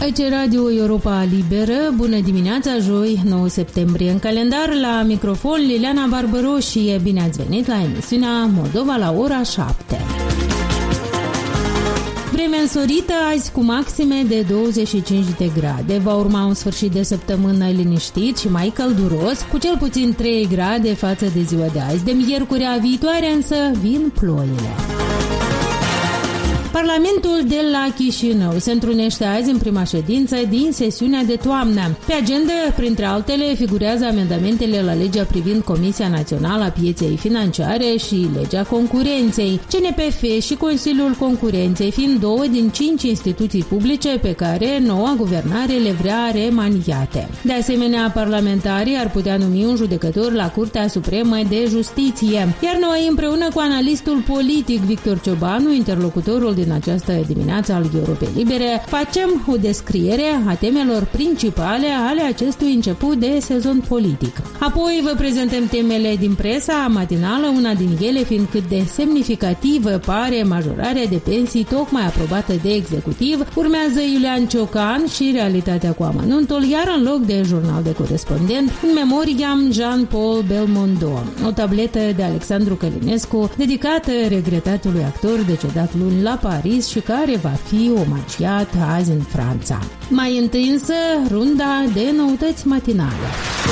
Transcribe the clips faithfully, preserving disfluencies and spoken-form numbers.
Aici Radio Europa Liberă, bună dimineața, joi, nouă septembrie. În calendar, la microfon, Liliana Barbăroșie. Bine ați venit la emisiunea Moldova la ora șapte. Vreme însorită azi cu maxime de douăzeci și cinci de grade. Va urma un sfârșit de săptămână liniștit și mai călduros, cu cel puțin trei grade față de ziua de azi. De miercurea viitoare însă vin ploile. Parlamentul de la Chișinău se întrunește azi în prima ședință din sesiunea de toamnă. Pe agenda, printre altele, figurează amendamentele la legea privind Comisia Națională a Pieței Financiare și legea concurenței. C N P F și Consiliul Concurenței fiind două din cinci instituții publice pe care noua guvernare le vrea remaniate. De asemenea, parlamentarii ar putea numi un judecător la Curtea Supremă de Justiție. Iar noi, împreună cu analistul politic Victor Ciobanu, interlocutorul din în această dimineață al Europei Libere, facem o descriere a temelor principale ale acestui început de sezon politic. Apoi vă prezentăm temele din presa matinală, una din ele fiind cât de semnificativă pare majorarea de pensii tocmai aprobată de executiv. Urmează Iulian Ciocan și realitatea cu amănuntul, iar în loc de jurnal de corespondent, în memoria Jean-Paul Belmondo, o tabletă de Alexandru Călinescu dedicată regretatului actor decedat luni la Paris și care va fi omagiat azi în Franța. Mai întâi însă, runda de noutăți matinale.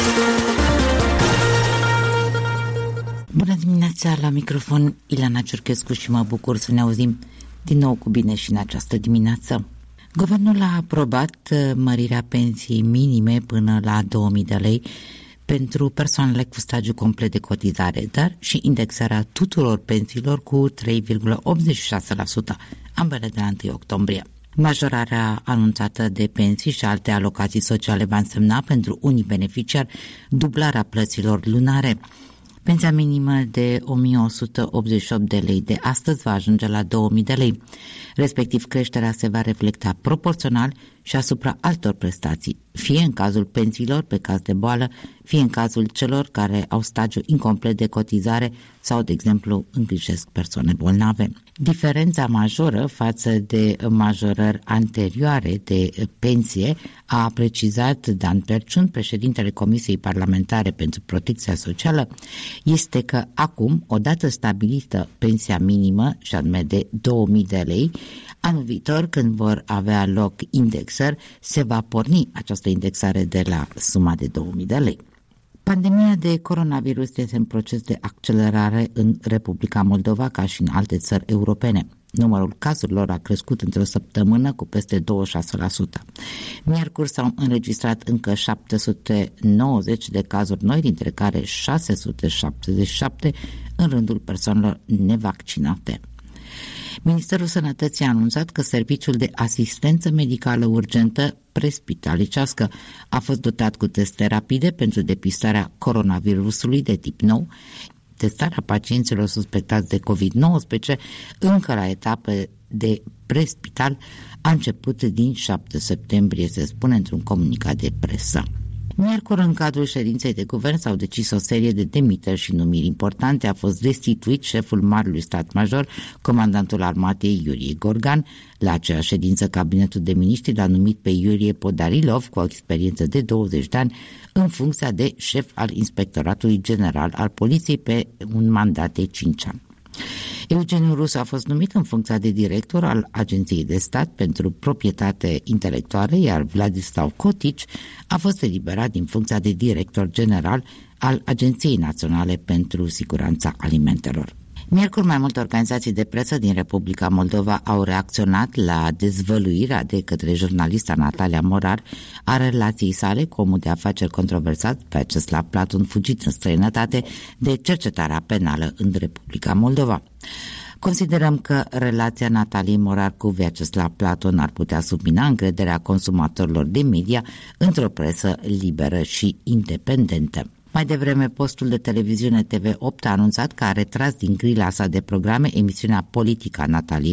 Bună dimineața, la microfon Ileana Ciurchescu și mă bucur să ne auzim din nou cu bine și în această dimineață. Guvernul a aprobat mărirea pensiei minime până la două mii de lei pentru persoanele cu stagiu complet de cotizare, dar și indexarea tuturor pensiilor cu trei virgulă optzeci și șase la sută, ambele de la întâi octombrie. Majorarea anunțată de pensii și alte alocații sociale va însemna pentru unii beneficiari dublarea plăților lunare. Pensia minimă de o mie o sută optzeci și opt de lei de astăzi va ajunge la două mii de lei. Respectiv, creșterea se va reflecta proporțional și asupra altor prestații, fie în cazul pensiilor pe caz de boală, fie în cazul celor care au stagiu incomplet de cotizare sau, de exemplu, îngrijesc persoane bolnave. Diferența majoră față de majorări anterioare de pensie, a precizat Dan Perciun, președintele Comisiei Parlamentare pentru Protecția Socială, este că acum, odată stabilită pensia minimă, și anume de două mii de lei, anul viitor, când vor avea loc indexări, se va porni această indexare de la suma de două mii de lei. Pandemia de coronavirus este în proces de accelerare în Republica Moldova ca și în alte țări europene. Numărul cazurilor a crescut într-o săptămână cu peste douăzeci și șase la sută. Miercuri s-au înregistrat încă șapte sute nouăzeci de cazuri noi, dintre care șase sute șaptezeci și șapte în rândul persoanelor nevaccinate. Ministerul Sănătății a anunțat că serviciul de asistență medicală urgentă prespitalicească a fost dotat cu teste rapide pentru depistarea coronavirusului de tip nou. Testarea pacienților suspectați de covid nouăsprezece încă la etape de prespital a început din șapte septembrie, se spune într-un comunicat de presă. Miercuri, în cadrul ședinței de guvern, s-au decis o serie de demiteri și numiri importante. A fost destituit șeful Marelui Stat Major, comandantul armatei Iurie Gorgan. La aceeași ședință, cabinetul de miniștri l-a numit pe Iurie Podarilov, cu o experiență de douăzeci de ani, în funcția de șef al Inspectoratului General al Poliției pe un mandat de cinci ani. Eugeniu Rusu a fost numit în funcția de director al Agenției de Stat pentru Proprietate Intelectuală, iar Vladislav Cotici a fost eliberat din funcția de director general al Agenției Naționale pentru Siguranța Alimentelor. Miercuri, mai multe organizații de presă din Republica Moldova au reacționat la dezvăluirea de către jurnalista Natalia Morar a relației sale cu omul de afaceri controversat Vyacheslav Platon, fugit în străinătate de cercetarea penală în Republica Moldova. Considerăm că relația Nataliei Morar cu Vyacheslav Platon ar putea submina încrederea consumatorilor de media într-o presă liberă și independentă. Mai devreme, postul de televiziune T V opt a anunțat că a retras din grila sa de programe emisiunea Politica Nataliei Morar.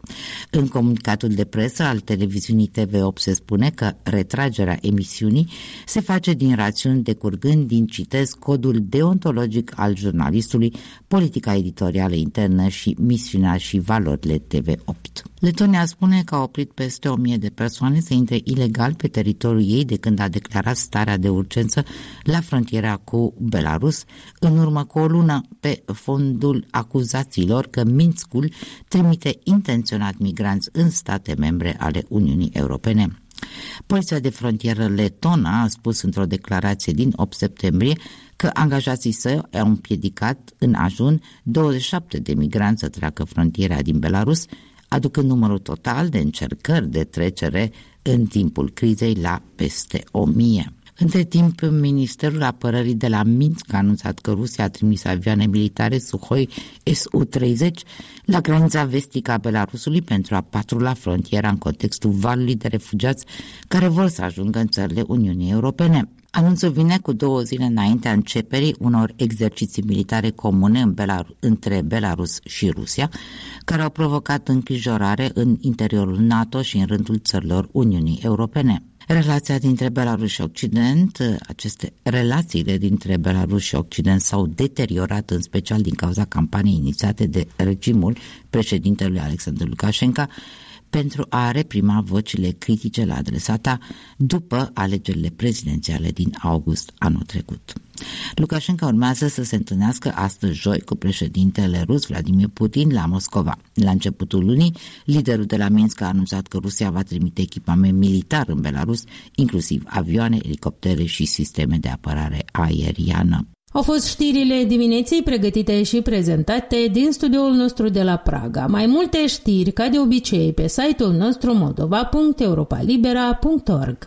În comunicatul de presă al televiziunii T V opt se spune că retragerea emisiunii se face din rațiuni decurgând din, citez, codul deontologic al jurnalistului, politica editorială internă și misiunea și valorile T V opt. Letonia spune că a oprit peste o mie de persoane să intre ilegal pe teritoriul ei de când a declarat starea de urgență la frontiera cu Belarus, în urmă cu o lună, pe fondul acuzațiilor că Minskul trimite intenționat migranți în state membre ale Uniunii Europene. Poliția de frontieră letona a spus într-o declarație din opt septembrie că angajații săi au împiedicat în ajun douăzeci și șapte de migranți să treacă frontiera din Belarus, aducând numărul total de încercări de trecere în timpul crizei la peste o mie. Între timp, Ministerul Apărării de la Minsk a anunțat că Rusia a trimis avioane militare Sukhoi S U treizeci la granița vestică a Belarusului pentru a patrula frontiera în contextul valului de refugiați care vor să ajungă în țările Uniunii Europene. Anunțul vine cu două zile înaintea începerii unor exerciții militare comune în Belarus, între Belarus și Rusia, care au provocat îngrijorare în interiorul NATO și în rândul țărilor Uniunii Europene. Relația dintre Belarus și Occident, aceste relațiile dintre Belarus și Occident s-au deteriorat în special din cauza campaniei inițiate de regimul președintelui Alexandru Lukashenko pentru a reprima vocile critice la adresata după alegerile prezidențiale din august anul trecut. Lukashenko urmează să se întâlnească astăzi joi cu președintele rus Vladimir Putin la Moscova. La începutul lunii, liderul de la Minsk a anunțat că Rusia va trimite echipament militar în Belarus, inclusiv avioane, elicoptere și sisteme de apărare aeriană. Au fost știrile dimineții pregătite și prezentate din studioul nostru de la Praga. Mai multe știri, ca de obicei, pe site-ul nostru moldova punct europalibera punct org.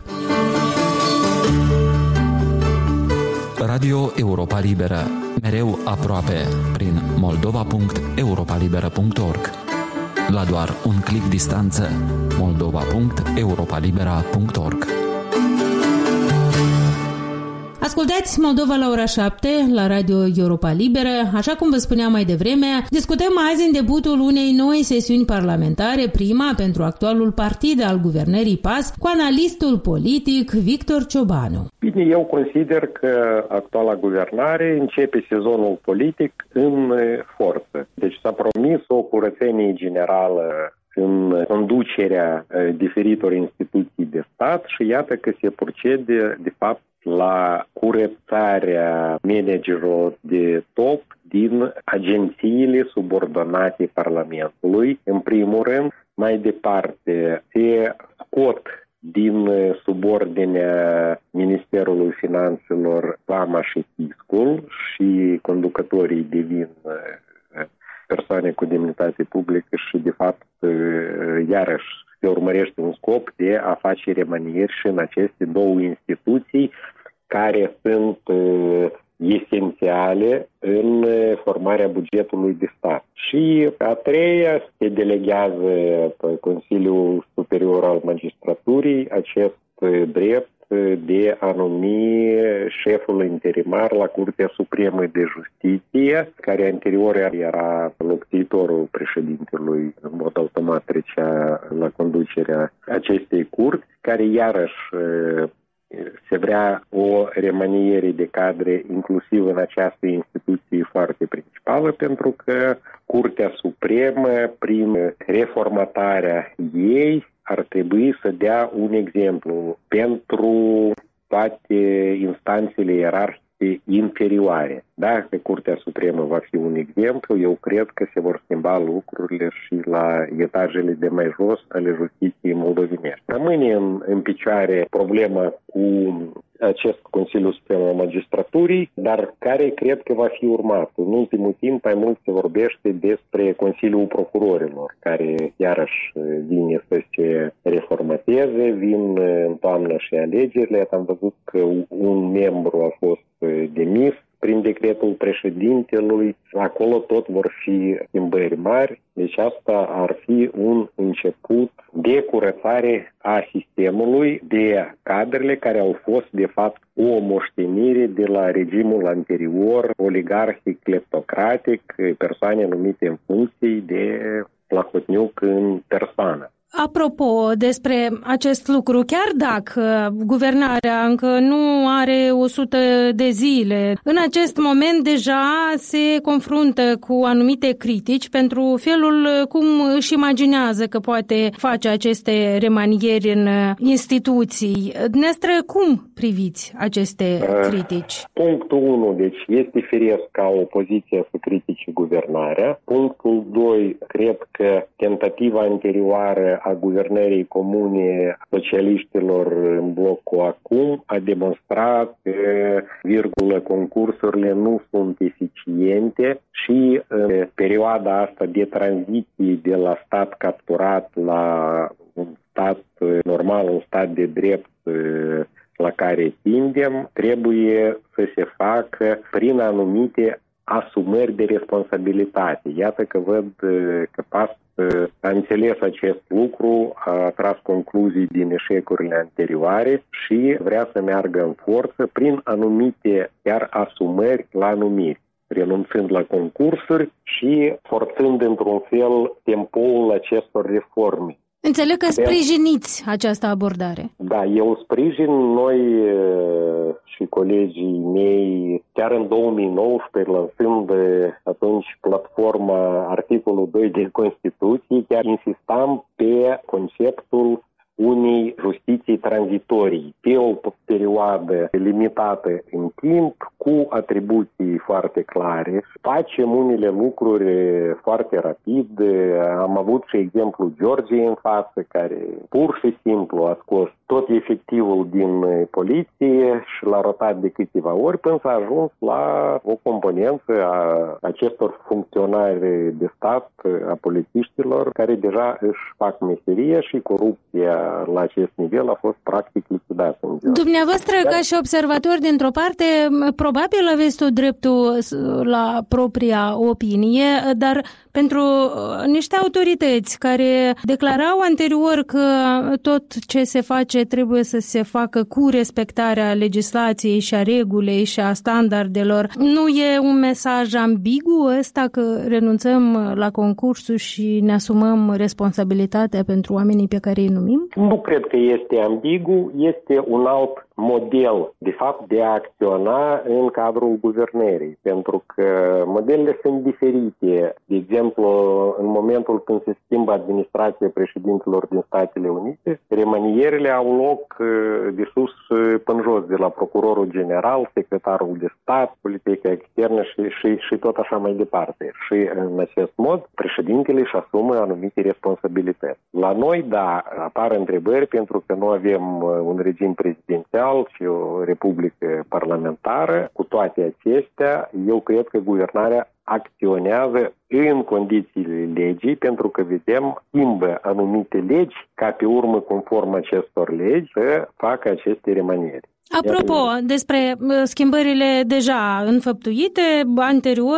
Radio Europa Liberă, mereu aproape, prin moldova punct europalibera punct org. La doar un clic distanță, moldova punct europalibera punct org. Ascultați Moldova la ora șapte la Radio Europa Liberă. Așa cum vă spuneam mai devreme, discutăm azi în debutul unei noi sesiuni parlamentare, prima pentru actualul partid al guvernării P A S, cu analistul politic Victor Ciobanu. Bine, eu consider că actuala guvernare începe sezonul politic în forță. Deci s-a promis o curățenie generală în conducerea diferitor instituții de stat și iată că se procede, de fapt, la curățarea managerilor de top din agențiile subordonate Parlamentului. În primul rând, mai departe, se scot din subordinea Ministerului Finanțelor Vama și Fiscul și conducătorii devin persoane cu demnitate publică și, de fapt, iarăși se urmărește un scop de a face remanieri și în aceste două instituții care sunt uh, esențiale în formarea bugetului de stat. Și a treia se delegează pe Consiliul Superior al Magistraturii acest drept de a numi șeful interimar la Curtea Supremă de Justiție, care anterior era locțitorul președintelui, în mod automat trecea la conducerea acestei curți, care iarăși se vrea o remaniere de cadre inclusiv în această instituție foarte principală, pentru că Curtea Supremă, prin reformatarea ei, ar trebui să dea un exemplu pentru toate instanțele ierarhice inferioare. Dacă Curtea Supremă va fi un exemplu, eu cred că se vor schimba lucrurile și la etajele de mai jos ale justiției moldovenești. Rămâne în, în picioare problema cu acest Consiliu Suprem al Magistraturii, dar care cred că va fi urmat. În ultimul timp, mai mult se vorbește despre Consiliul Procurorilor, care iarăși vine să se reformateze, vin în toamnă și alegerile. Am văzut că un membru a fost demis prin decretul președintelui. Acolo tot vor fi schimbări mari, deci asta ar fi un început de curățare a sistemului, de cadrele care au fost, de fapt, o moștenire de la regimul anterior, oligarhic, cleptocratic, persoane numite în funcții de Plahotniuc în persoană. Apropo despre acest lucru, chiar dacă guvernarea încă nu are o sută de zile, în acest moment deja se confruntă cu anumite critici pentru felul cum își imaginează că poate face aceste remanieri în instituții. Dumneavoastră, cum priviți aceste critici? Punctul unu, deci este firesc ca opoziția să critique guvernarea. Punctul doi, cred că tentativa anterioară a guvernării comune socialiștilor în blocul acum a demonstrat că, virgulă, concursurile nu sunt eficiente și în perioada asta de tranziție de la stat capturat la un stat normal, un stat de drept la care tindem, trebuie să se facă prin anumite asumări de responsabilitate. Iată că văd că P A S a înțeles acest lucru, a tras concluzii din eșecurile anterioare și vrea să meargă în forță prin anumite chiar asumări la numiri, renunțând la concursuri și forțând într-un fel tempoul acestor reforme. Înțeleg că sprijiniți această abordare. Da, eu sprijin. Noi și colegii mei, chiar în două mii nouăsprezece, lansând atunci platforma articolul doi din Constituție, chiar insistam pe conceptul unei justiții tranzitorii, pe o perioadă limitată în timp, cu atribuții foarte clare. Facem unele lucruri foarte rapid. Am avut și exemplu Georgiei în față, care pur și simplu a scos tot efectivul din poliție și l-a rotat de câteva ori până s-a ajuns la o componență a acestor funcționari de stat, a polițiștilor, care deja își fac meseria și corupția la acest nivel a fost practic lichidată. Dumneavoastră, ca și observator dintr-o parte, probabil aveți tot dreptul la propria opinie, dar pentru niște autorități care declarau anterior că tot ce se face trebuie să se facă cu respectarea legislației și a regulei și a standardelor, nu e un mesaj ambigu ăsta că renunțăm la concursuri și ne asumăm responsabilitatea pentru oamenii pe care îi numim? Nu cred că este ambigu, este un alt model, de fapt, de a acționa în cadrul guvernării, pentru că modelele sunt diferite. De exemplu, în momentul când se schimbă administrația președintelor din Statele Unite, remanierile au loc de sus până jos, de la procurorul general, secretarul de stat, politica externă și, și, și tot așa mai departe. Și în acest mod, președintele își asumă anumite responsabilități. La noi, da, apar întrebări pentru că nu avem un regim prezidențial și o republică parlamentară. Cu toate acestea, eu cred că guvernarea acționează în condițiile legii, pentru că vedem, schimbă anumite legi ca pe urmă, conform acestor legi, să facă aceste remanieri. Apropo, despre schimbările deja înfăptuite, anterior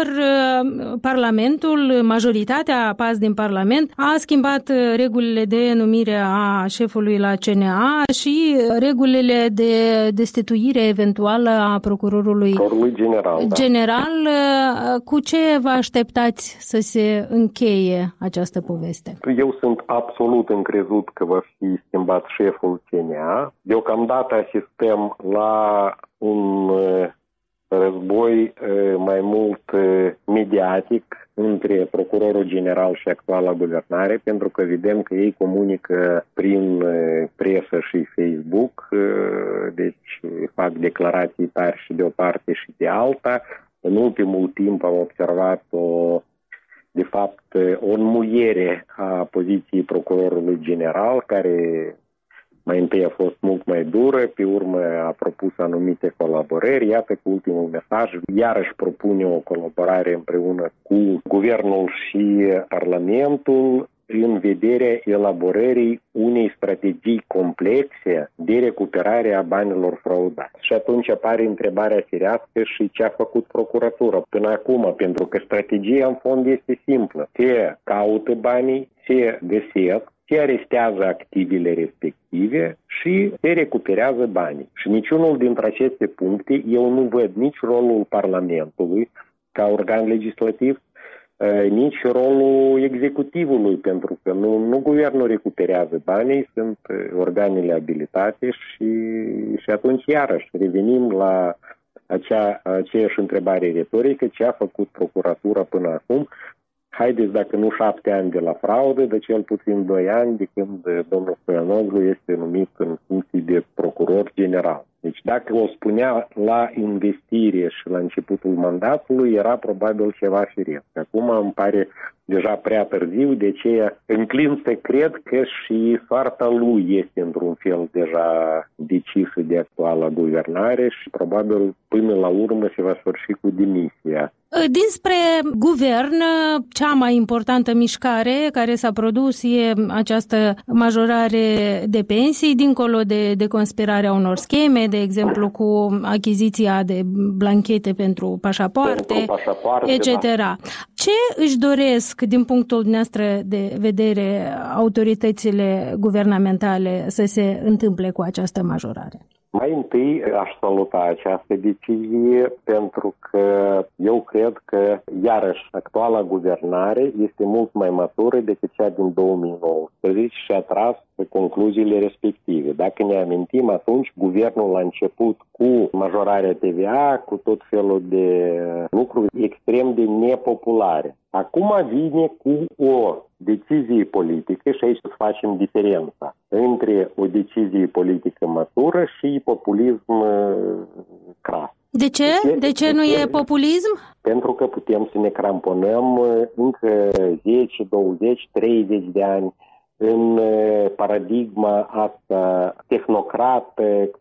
Parlamentul, majoritatea P A S din Parlament, a schimbat regulile de numire a șefului la C N A și regulile de destituire eventuală a procurorului general. Da. general. Cu ce vă așteptați să se încheie această poveste? Eu sunt absolut încrezut că va fi schimbat șeful C N A. Deocamdată asistăm la un război mai mult mediatic între procurorul general și actuala guvernare, pentru că vedem că ei comunică prin presă și Facebook, deci fac declarații tari și de o parte și de alta. În ultimul timp am observat o, de fapt, o înmuiere a poziției procurorului general, care mai întâi a fost mult mai dură, pe urmă a propus anumite colaborări. Iată că ultimul mesaj iarăși propune o colaborare împreună cu guvernul și Parlamentul în vederea elaborării unei strategii complexe de recuperare a banilor fraudați. Și atunci apare întrebarea firească și ce a făcut procuratura până acum, pentru că strategia în fond este simplă. Se caută banii, se găsesc, se arestează activele respective și se recuperează banii. Și niciunul dintre aceste puncte eu nu văd nici rolul Parlamentului ca organ legislativ, nici rolul executivului, pentru că nu, nu guvernul recuperează banii, sunt organele abilitate și, și atunci iarăși revenim la acea, aceeași întrebare retorică, ce a făcut procuratura până acum. Haideți, dacă nu șapte ani de la fraudă, de cel puțin doi ani de când domnul Stoianoglu este numit în funcție de procuror general. Deci dacă o spunea la investire și la începutul mandatului, era probabil ceva firesc. Acum îmi pare deja prea târziu, de aceea înclin să cred că și soarta lui este într-un fel deja decisă de actuala guvernare și probabil până la urmă se va sfârși cu demisia. Dinspre guvern, cea mai importantă mișcare care s-a produs e această majorare de pensii, dincolo de, de conspirarea unor scheme, de exemplu cu achiziția de blanchete pentru pașapoarte, pentru pașapoarte et cetera. Da. Ce își doresc, din punctul dumneavoastră de vedere, autoritățile guvernamentale să se întâmple cu această majorare? Mai întâi aș saluta această decizie pentru că eu cred că, iarăși, actuala guvernare este mult mai matură decât cea din două mii nouăsprezece și a tras concluziile respective. Dacă ne amintim, atunci guvernul a început cu majorarea T V A, cu tot felul de lucruri extrem de nepopulare. Acum vine cu o decizie politică și aici să facem diferența între o decizie politică matură și populism cras. De ce? De ce, de ce nu e populism? Pentru că putem să ne cramponăm încă zece, douăzeci, treizeci de ani în paradigma asta tehnocrată,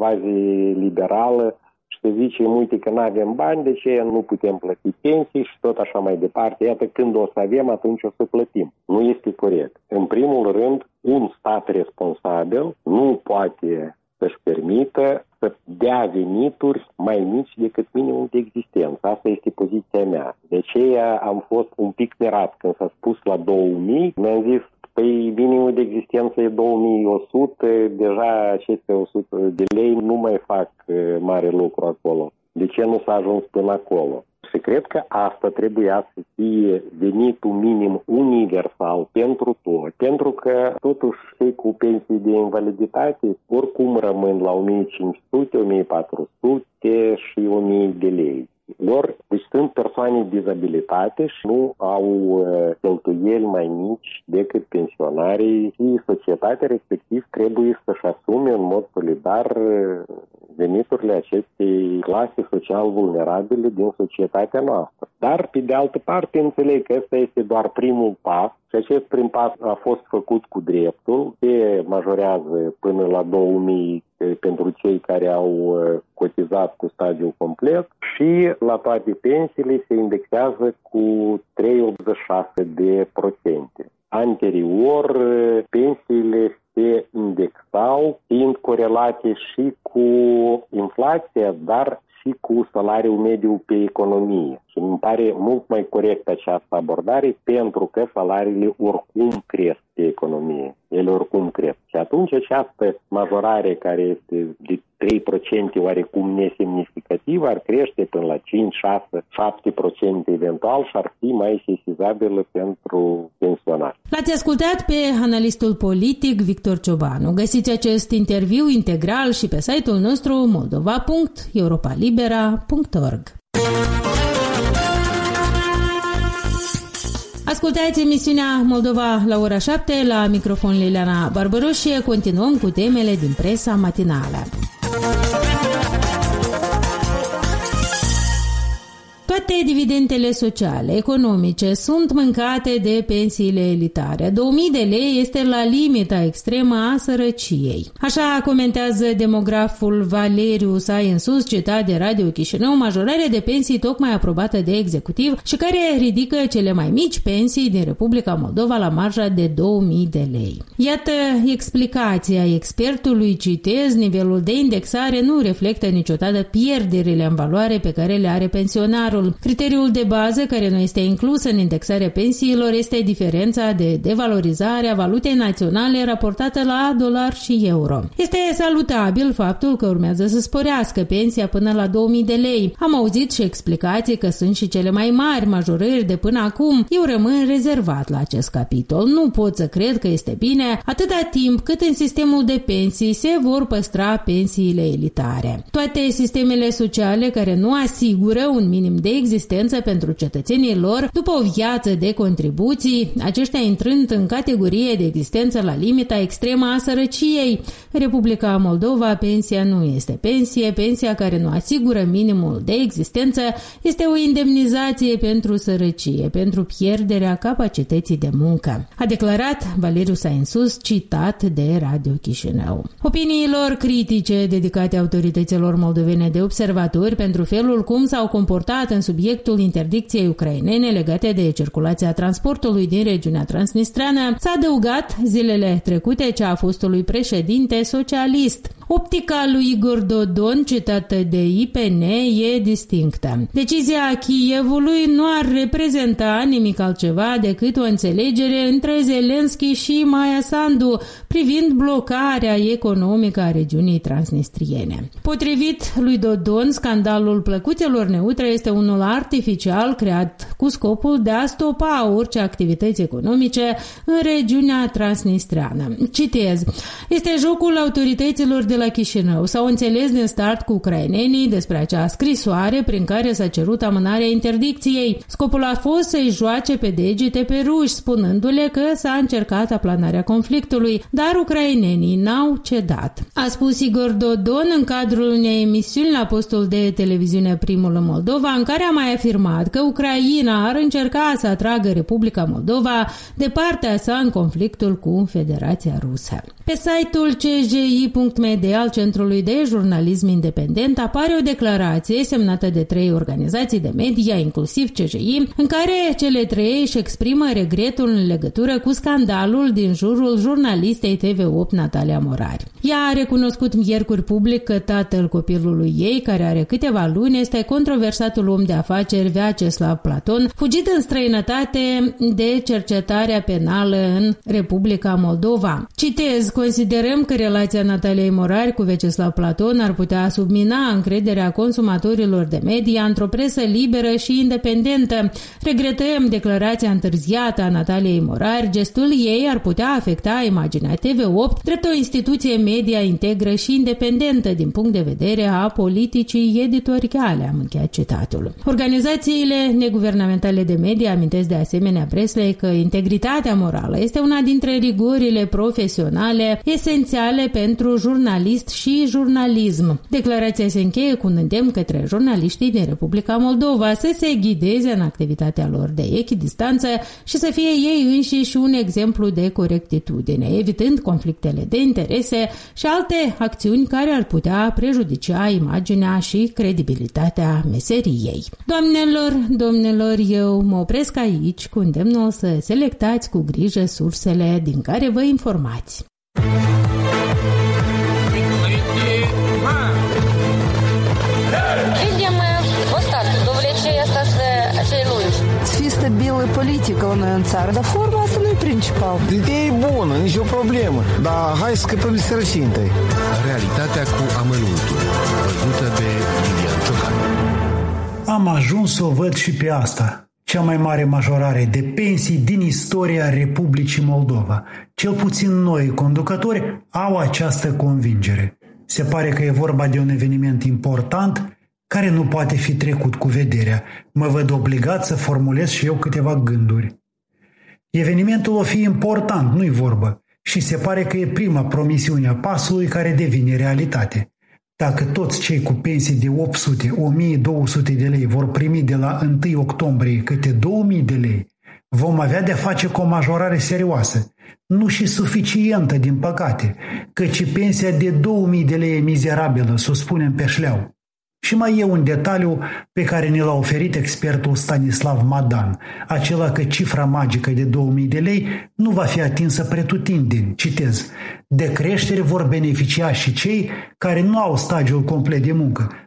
quasi-liberală, și să zicem, uite că nu avem bani, de ce nu putem plăti pensii și tot așa mai departe. Iată, când o să avem, atunci o să plătim. Nu este corect. În primul rând, un stat responsabil nu poate să-și permită să dea venituri mai mici decât minimum de existență. Asta este poziția mea. De aceea am fost un pic mirat când s-a spus la două mii. Mi-am zis, păi minimul de existență e două mii o sută, deja aceste o sută de lei nu mai fac mare lucru acolo. De ce nu s-a ajuns până acolo? Și cred că asta trebuia să fie venitul minim universal pentru toți, pentru că totuși cei cu pensii de invaliditate oricum rămân la o mie cinci sute, o mie patru sute și o mie de lei. Ori, deci sunt persoane cu dizabilitate și nu au uh, cheltuieli mai mici decât pensionarii și societatea respectiv trebuie să-și asume în mod solidar uh, veniturile acestei clase social vulnerabile din societatea noastră. Dar, pe de altă parte, înțeleg că ăsta este doar primul pas și acest prim pas a fost făcut cu dreptul, se majorează până la două mii pentru cei care au cotizat cu stadiul complet și la toate pensiile se indexează cu trei virgulă optzeci și șase de procente. Anterior, pensiile se indexau fiind corelate și cu inflația, dar și cu salariul mediu pe economie. Și îmi pare mult mai corect această abordare pentru că salariile oricum cresc pe economie. Ele oricum cresc. Și atunci această majorare care este de trei la sută oarecum nesemnificativă ar crește până la cinci, șase, șapte la sută eventual și ar fi mai sesizabilă pentru pensionari. L-ați ascultat pe analistul politic Victor Ciobanu. Găsiți acest interviu integral și pe site-ul nostru moldova punct europa libera punct org. Ascultați emisiunea Moldova la ora șapte, la microfon Liliana Barbaroșie. Continuăm cu temele din presa matinală. Toate dividendele sociale, economice, sunt mâncate de pensiile elitare. două mii de lei este la limita extremă a sărăciei. Așa comentează demograful Valeriu Sainsus, citat de Radio Chișinău, majorarea de pensii tocmai aprobată de executiv și care ridică cele mai mici pensii din Republica Moldova la marja de două mii de lei. Iată explicația expertului, citez, nivelul de indexare nu reflectă niciodată pierderile în valoare pe care le are pensionarul. statul. Criteriul de bază care nu este inclus în indexarea pensiilor este diferența de devalorizare a valutei naționale raportată la dolar și euro. Este salutabil faptul că urmează să sporească pensia până la două mii de lei. Am auzit și explicații că sunt și cele mai mari majorări de până acum. Eu rămân rezervat la acest capitol. Nu pot să cred că este bine atâta timp cât în sistemul de pensii se vor păstra pensiile elitare. Toate sistemele sociale care nu asigură un minim de existență pentru cetățenii lor după o viață de contribuții, aceștia intrând în categorie de existență la limita extremă a sărăciei. În Republica Moldova, pensia nu este pensie, pensia care nu asigură minimul de existență este o indemnizație pentru sărăcie, pentru pierderea capacității de muncă, a declarat Valeriu Sainsus, citat de Radio Chișinău. Opiniilor critice dedicate autorităților moldovene de observatori pentru felul cum s-au comportat în subiectul interdicției ucrainene legate de circulația transportului din regiunea transnistreană, s-a adăugat zilele trecute cea a fostului președinte socialist. Optica lui Igor Dodon, citată de I P N, e distinctă. Decizia Kievului nu ar reprezenta nimic altceva decât o înțelegere între Zelenski și Maia Sandu privind blocarea economică a regiunii transnistriene. Potrivit lui Dodon, scandalul plăcuțelor neutre este unul artificial creat cu scopul de a stopa orice activități economice în regiunea transnistreană. Citez: este jocul autorităților de la Chișinău. S-au înțeles din start cu ucrainenii despre acea scrisoare prin care s-a cerut amânarea interdicției. Scopul a fost să-i joace pe degete pe ruși, spunându-le că s-a încercat aplanarea conflictului, dar ucrainenii n-au cedat. A spus Igor Dodon în cadrul unei emisiuni la postul de televiziune Primul în Moldova, în care a mai afirmat că Ucraina ar încerca să atragă Republica Moldova de partea sa în conflictul cu Federația Rusă. Pe site-ul C J I punct M D al Centrului de Jurnalism Independent apare o declarație semnată de trei organizații de media, inclusiv C J I, în care cele trei își exprimă regretul în legătură cu scandalul din jurul jurnalistei T V opt Natalia Morari. Ea a recunoscut miercuri public că tatăl copilului ei, care are câteva luni, este controversatul om de afaceri Vyacheslav Platon, fugit în străinătate de cercetarea penală în Republica Moldova. Citez: considerăm că relația Nataliei Morari cu Vyacheslav Platon ar putea submina încrederea consumatorilor de media într-o presă liberă și independentă. Regretăm declarația întârziată a Nataliei Morari. Gestul ei ar putea afecta imaginea T V opt drept o instituție media integră și independentă din punct de vedere a politicii editoriale. Am încheiat citatul. Organizațiile neguvernamentale de media amintesc de asemenea presei că integritatea morală este una dintre rigorile profesionale esențiale pentru jurnalist și jurnalism. Declarația se încheie cu un îndemn către jurnaliștii din Republica Moldova să se ghideze în activitatea lor de echidistanță și să fie ei înșiși un exemplu de corectitudine, evitând conflictele de interese și alte acțiuni care ar putea prejudicia imaginea și credibilitatea meseriei. Doamnelor, domnilor, eu mă opresc aici cu îndemnul să selectați cu grijă sursele din care vă informați. Să fii stabilă politică la noi în țară, dar forma asta nu e principal. Ideea e bună, nicio problemă, dar hai să scăpăm de sărăcie întâi. Realitatea cu amănuntul, văzută de Lilian Ciocan. Am ajuns să o văd și pe asta. Cea mai mare majorare de pensii din istoria Republicii Moldova. Cel puțin noi, conducători, au această convingere. Se pare că e vorba de un eveniment important care nu poate fi trecut cu vederea. Mă văd obligat să formulez și eu câteva gânduri. Evenimentul o fi important, nu-i vorbă, și se pare că e prima promisiune a pasului care devine realitate. Dacă toți cei cu pensii de opt sute - o mie două sute de lei vor primi de la întâi octombrie câte două mii de lei, vom avea de-a face cu o majorare serioasă, nu și suficientă, din păcate, căci pensia de două mii de lei e mizerabilă, să o spunem pe șleau. Și mai e un detaliu pe care ne l-a oferit expertul Stanislav Madan, acela că cifra magică de două mii de lei nu va fi atinsă pretutindeni. Citez: de creștere vor beneficia și cei care nu au stagiul complet de muncă,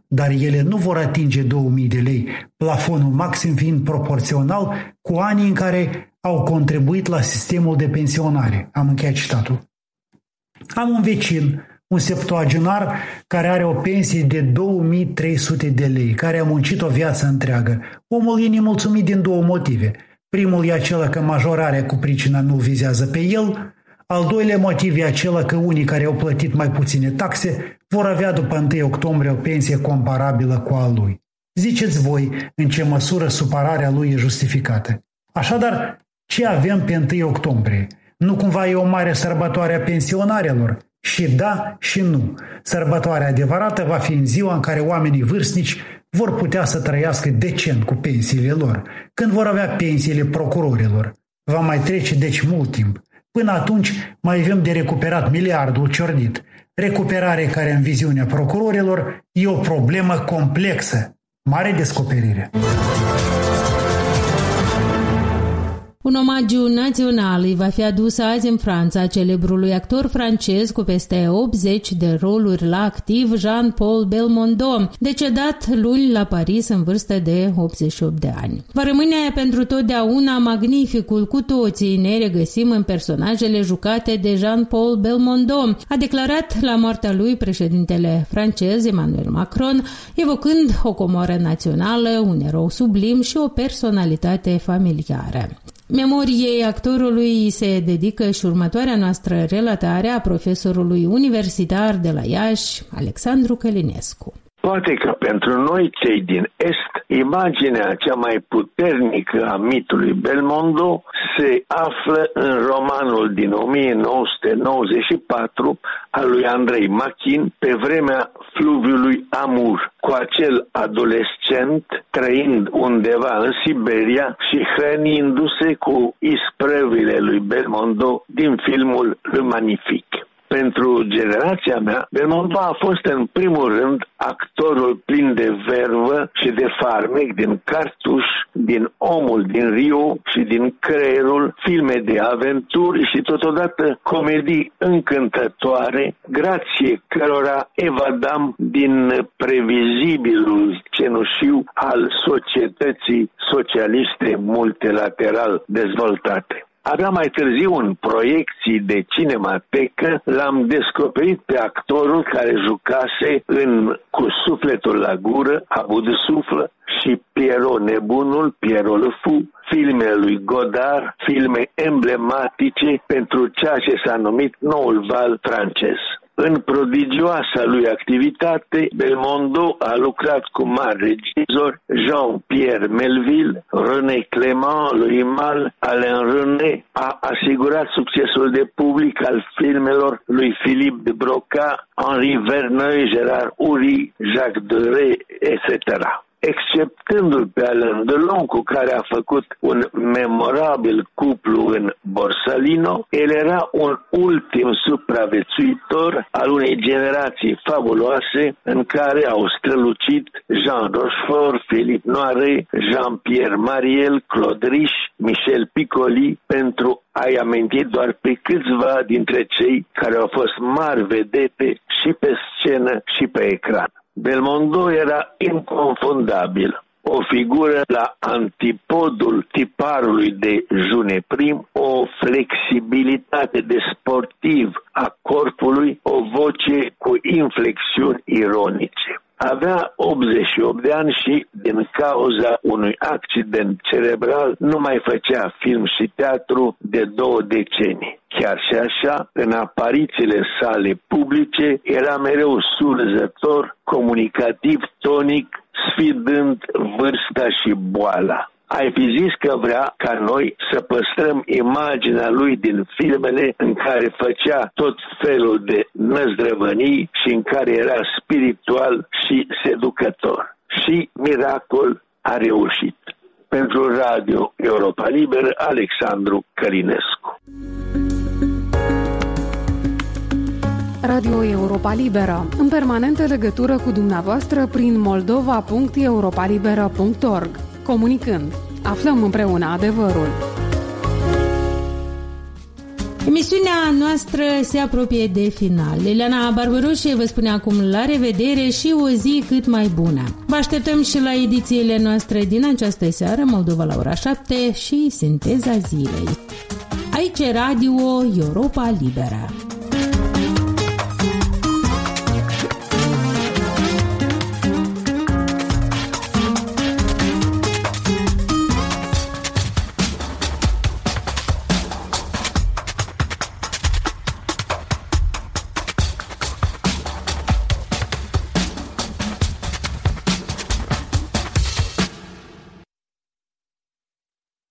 dar ele nu vor atinge două mii de lei, plafonul maxim fiind proporțional cu anii în care au contribuit la sistemul de pensionare. Am încheiat citatul. Am un vecin, un septuagenar care are o pensie de două mii trei sute de lei, care a muncit o viață întreagă. Omul e nemulțumit din două motive. Primul e acela că majorarea cu pricina nu vizează pe el, al doilea motiv e acela că unii care au plătit mai puține taxe vor avea după întâi octombrie o pensie comparabilă cu a lui. Ziceți voi în ce măsură supărarea lui e justificată. Așadar, ce avem pe întâi octombrie? Nu cumva e o mare sărbătoare a pensionarilor? Și da și nu. Sărbătoarea adevărată va fi în ziua în care oamenii vârstnici vor putea să trăiască decent cu pensiile lor, când vor avea pensiile procurorilor. Va mai trece deci mult timp. Până atunci mai avem de recuperat miliardul ciordit. Recuperare care în viziunea procurorilor e o problemă complexă. Mare descoperire! Un omagiu național îi va fi adus azi în Franța celebrului actor francez cu peste optzeci de roluri la activ, Jean-Paul Belmondo, decedat luni la Paris în vârstă de optzeci și opt de ani. Va rămâne pentru totdeauna magnificul, cu toții ne regăsim în personajele jucate de Jean-Paul Belmondo, a declarat la moartea lui președintele francez Emmanuel Macron, evocând o comoară națională, un erou sublim și o personalitate familiară. Memoriei actorului se dedică și următoarea noastră relatare a profesorului universitar de la Iași, Alexandru Călinescu. Poate că pentru noi, cei din Est, imaginea cea mai puternică a mitului Belmondo se află în romanul din o mie nouă sute nouăzeci și patru al lui Andrei Machin, Pe vremea fluviului Amur, cu acel adolescent trăind undeva în Siberia și hrănindu-se cu isprăvile lui Belmondo din filmul Le Magnifique. Pentru generația mea, Belmondo a fost în primul rând actorul plin de vervă și de farmec din Cartuș, din Omul din Rio și din Creierul, filme de aventuri și totodată comedii încântătoare, grație cărora evadam din previzibilul cenușiu al societății socialiste multilateral dezvoltate. Abia mai târziu, în proiecții de cinematecă, l-am descoperit pe actorul care jucase în Cu sufletul la gură, Abu de Suflă, și Pierrot nebunul, Pierrot le Fou, filmele lui Godard, filme emblematice pentru ceea ce s-a numit noul val francez. În prodigioasa lui activitate, Belmondo a lucrat cu mari regizori, Jean-Pierre Melville, René Clément, Louis Malle, Alain René, a asigurat succesul de public al filmelor lui Philippe de Broca, Henri Verneuil, Gérard Houry, Jacques Deray, et cetera. Exceptându-l pe Alain Delon, cu care a făcut un memorabil cuplu în Borsalino, el era un ultim supraviețuitor al unei generații fabuloase în care au strălucit Jean Rochefort, Philippe Noiret, Jean-Pierre Mariel, Claude Rich, Michel Piccoli, pentru a-i aminti doar pe câțiva dintre cei care au fost mari vedete și pe scenă și pe ecran. Belmondo era inconfundabil, o figură la antipodul tiparului de June Prim, o flexibilitate de sportiv a corpului, o voce cu inflexiuni ironice. Avea optzeci și opt de ani și, din cauza unui accident cerebral, nu mai făcea film și teatru de două decenii. Chiar și așa, în aparițiile sale publice, era mereu surzător, comunicativ, tonic, sfidând vârsta și boala. Ai fi zis că vrea ca noi să păstrăm imaginea lui din filmele în care făcea tot felul de năzdrăvănii și în care era spiritual și seducător. Și miracol a reușit. Pentru Radio Europa Liberă, Alexandru Călinescu. Radio Europa Liberă, în permanentă legătură cu dumneavoastră prin moldova punct europa liberă punct org. Comunicând, aflăm împreună adevărul. Emisiunea noastră se apropie de final. Ileana Barbaroșie vă spune acum la revedere și o zi cât mai bună. Vă așteptăm și la edițiile noastre din această seară, Moldova la ora șapte și Sinteza zilei. Aici Radio Europa Liberă.